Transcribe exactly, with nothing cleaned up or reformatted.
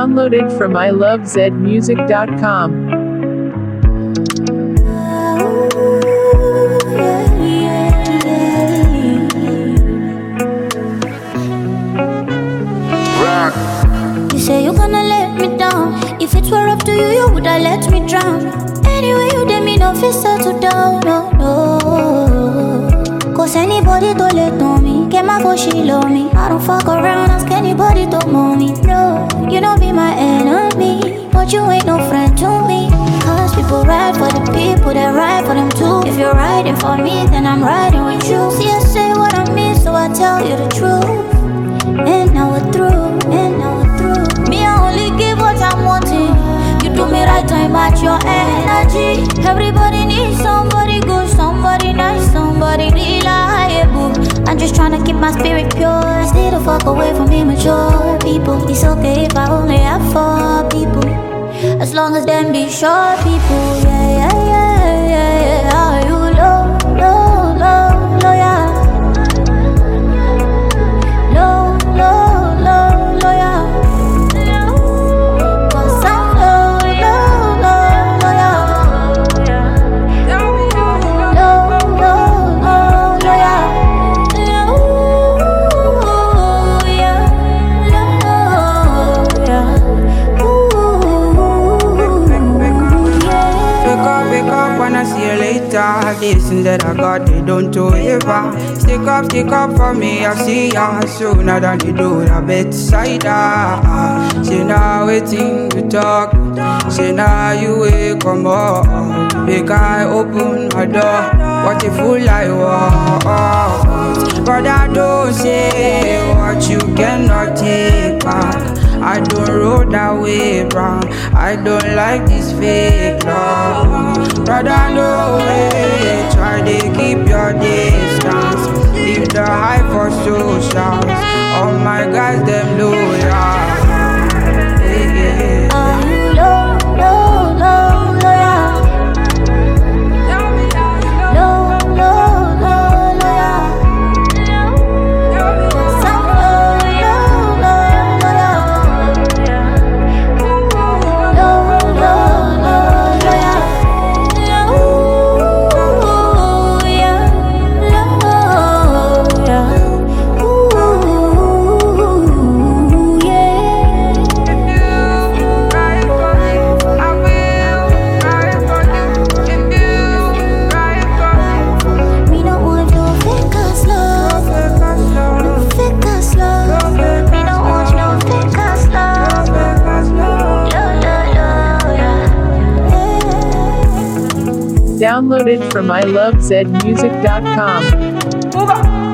Downloaded from I love zed music dot com. You say you're gonna let me down. If it were up to you, you would have let me drown. Anyway, you did me no fist settle down, no, no. Cause anybody to let on me, get my go, she love me. I don't fuck around, ask anybody to mow me. No, you don't be my enemy, but you ain't no friend to me. Cause people ride for the people that ride for them too. If you're riding for me, then I'm riding with you. See, I say what I mean, so I tell you the truth. And now we're through, and now we're through. Me, I only give what I'm wanting. You do me right, I match your energy. Everybody needs somebody good, somebody nice, somebody reliable. I'm just trying to keep my spirit pure. Stay the fuck away from immature people. It's okay if I only have four people, as long as them be sure people. Yeah, yeah, yeah, yeah, yeah. Are you low, low, low, low, yeah. Low, low, low, low, yeah. Cause I'm low, low, low, low, yeah. Low, low, low, low, yeah. Ooh, yeah. Low, yeah. Wake up, wake up, wanna see you later. This thing that I got, they don't do ever. Stick up, stick up for me, I see ya sooner than they do the bedside. Say now waiting to talk. Say now you wake come up. Make I open my door. What a fool I was. But I don't say what you cannot take back. I don't roll that way, bro. I don't like this fake love. Brother, no way. Try to keep your distance. Leave the hype for socials. All my guys, them loyal. Yeah, yeah. Are you low, low, low, low, yeah? Low, low, low, low, yeah. Some low, low, low, low, yeah. Low, low, low, low, yeah. Ooh, yeah. Low, yeah. Ooh, yeah. Me no want no fake ass love, no fake ass love. Me no want no fake ass love. Love, love, love, yeah. Downloaded from I love zed music dot com. Over.